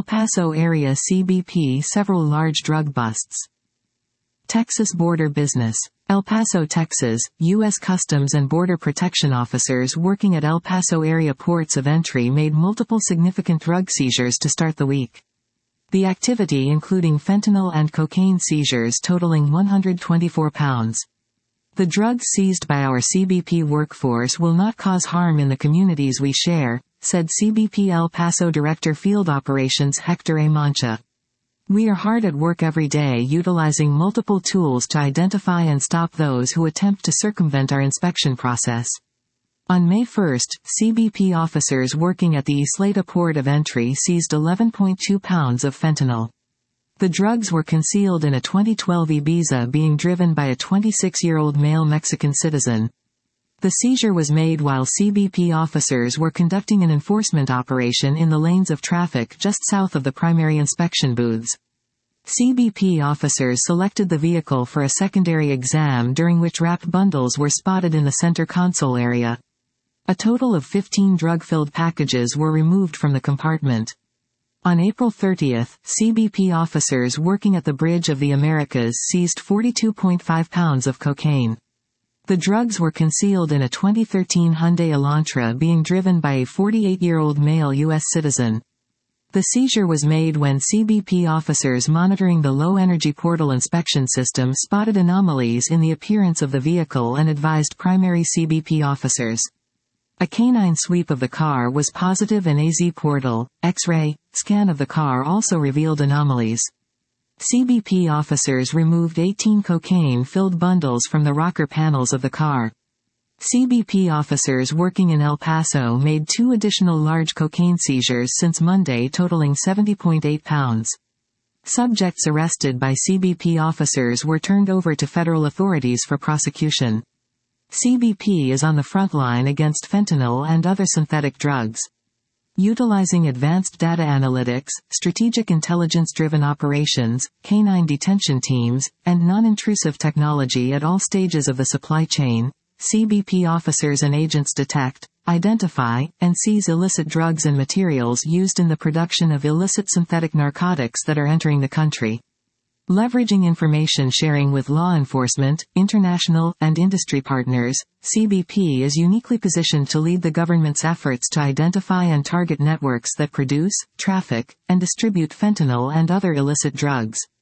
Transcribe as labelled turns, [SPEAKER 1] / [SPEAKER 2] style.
[SPEAKER 1] El Paso area CBP several large drug busts. Texas border business. El Paso, Texas, U.S. Customs and Border Protection officers working at El Paso area ports of entry made multiple significant drug seizures to start the week. The activity including fentanyl and cocaine seizures totaling 124 pounds. The drugs seized by our CBP workforce will not cause harm in the communities we share, said CBP El Paso Director Field Operations Hector A. Mancha. We are hard at work every day utilizing multiple tools to identify and stop those who attempt to circumvent our inspection process. On May 1, CBP officers working at the Isleta port of entry seized 11.2 pounds of fentanyl. The drugs were concealed in a 2012 Ibiza being driven by a 26-year-old male Mexican citizen. The seizure was made while CBP officers were conducting an enforcement operation in the lanes of traffic just south of the primary inspection booths. CBP officers selected the vehicle for a secondary exam during which wrapped bundles were spotted in the center console area. A total of 15 drug-filled packages were removed from the compartment. On April 30, CBP officers working at the Bridge of the Americas seized 42.5 pounds of cocaine. The drugs were concealed in a 2013 Hyundai Elantra being driven by a 48-year-old male U.S. citizen. The seizure was made when CBP officers monitoring the low-energy portal inspection system spotted anomalies in the appearance of the vehicle and advised primary CBP officers. A canine sweep of the car was positive and AZ portal, X-ray, scan of the car also revealed anomalies. CBP officers removed 18 cocaine-filled bundles from the rocker panels of the car. CBP officers working in El Paso made 2 additional large cocaine seizures since Monday totaling 70.8 pounds. Subjects arrested by CBP officers were turned over to federal authorities for prosecution. CBP is on the front line against fentanyl and other synthetic drugs. Utilizing advanced data analytics, strategic intelligence-driven operations, canine detention teams, and non-intrusive technology at all stages of the supply chain, CBP officers and agents detect, identify, and seize illicit drugs and materials used in the production of illicit synthetic narcotics that are entering the country. Leveraging information sharing with law enforcement, international, and industry partners, CBP is uniquely positioned to lead the government's efforts to identify and target networks that produce, traffic, and distribute fentanyl and other illicit drugs.